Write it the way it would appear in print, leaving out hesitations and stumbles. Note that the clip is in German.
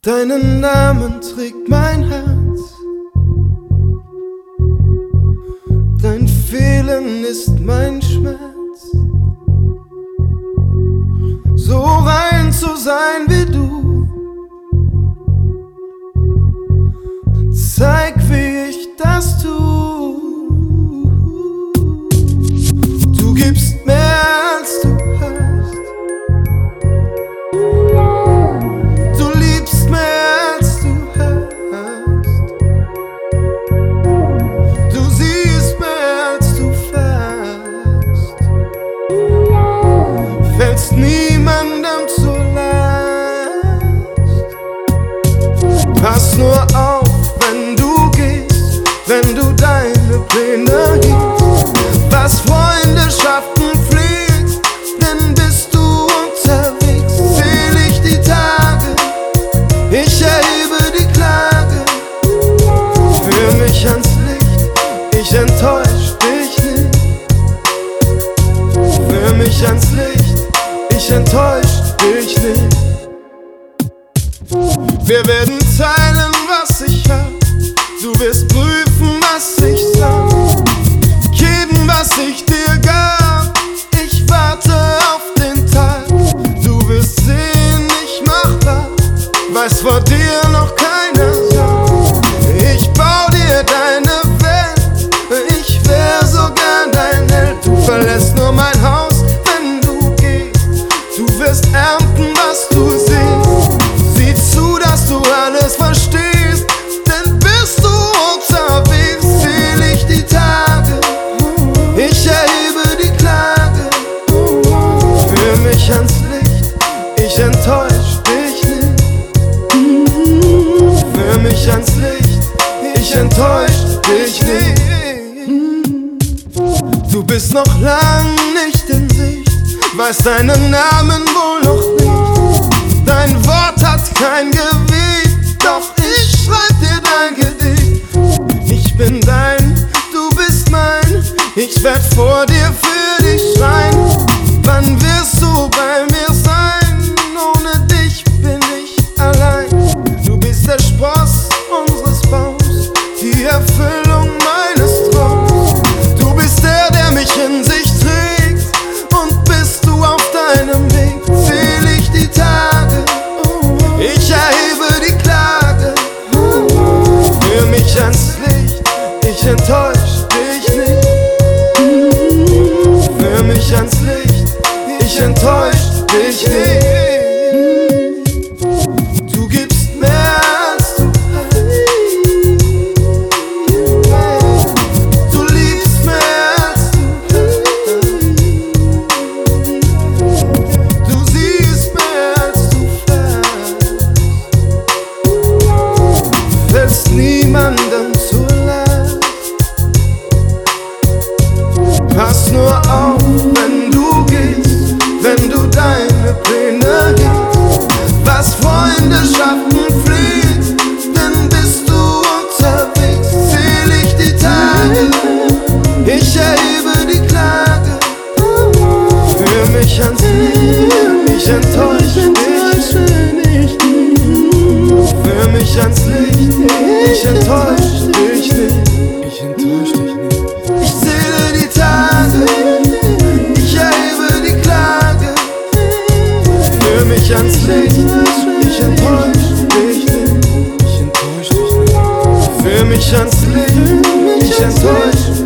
Deinen Namen trägt mein Herz, dein Fehlen ist mein Schmerz. So rein zu sein wie du, zeig, wie ich das tu. Du gibst mehr als du hast, du liebst mehr als du hast, du siehst mehr als du fasst, fällst niemandem zur Last. Pass nur auf, wenn du gehst, wenn du deine Pläne hegst, was Freundschaften pflegt, denn bist du unterwegs. Zähl ich die Tage, ich erhebe die Klage, führ mich ans Licht, ich enttäusch dich nicht. Führ mich ans Licht, ich enttäusch dich nicht. Wir werden teilen, was ich hab, du wirst prüfen, was ich sag, geben, was ich dir gab. Ich warte auf den Tag, du wirst sehen, ich mach was vor dir noch keiner sagt. Ich bau dir deine Welt, ich wär so gern dein Held. Du verlässt nur mein Haus, wenn du gehst, du wirst ernten, was du siehst. Sieh zu, dass du alles verstehst, denn bist du unterwegs. Zähl ich die Tage, ich erhebe die Klage, führ mich ans Licht, ich enttäusch dich nicht. Führ mich ans Licht, ich enttäusch dich nicht. Du bist noch lang nicht in Sicht, weißt deinen Namen wohl noch nicht. Dein Wort hat kein Gewicht, doch ich schreib dir dein Gedicht. Ich bin dein, du bist mein, ich werd vor dir für dich schreien. Wann wirst du bei mir sein? Ohne dich bin ich allein. Du bist der Spross unseres Baums, die Erfüllung meines Traums. Du bist der, der mich in sich trägt, und bist du auf deinem Weg. Zähl ich die Tage, ich erhebe die Klage, führ mich ans Licht, ich enttäusch dich nicht. Führ mich ans Licht, ich enttäusch dich nicht. Du gibst mehr als du hast, du liebst mehr als du hast, du siehst mehr als du fasst, fällst niemandem zur Last. Pass nur auf, wenn du gehst, wenn du deine Pläne hegst, was Freundschaften pflegt, denn bist du unterwegs. Zähl ich die Tage, ich erhebe die Klage, führ mich ans Licht, ich enttäusch dich. Führ mich ans Licht, ich enttäusch dich nicht. Ich enttäusch dich nicht. Ich zähle die Tage, ich erhebe die Klage, führ mich ans Licht, ich enttäusch dich nicht. Ich enttäusch dich nicht. Führ mich ans Licht, ich enttäusch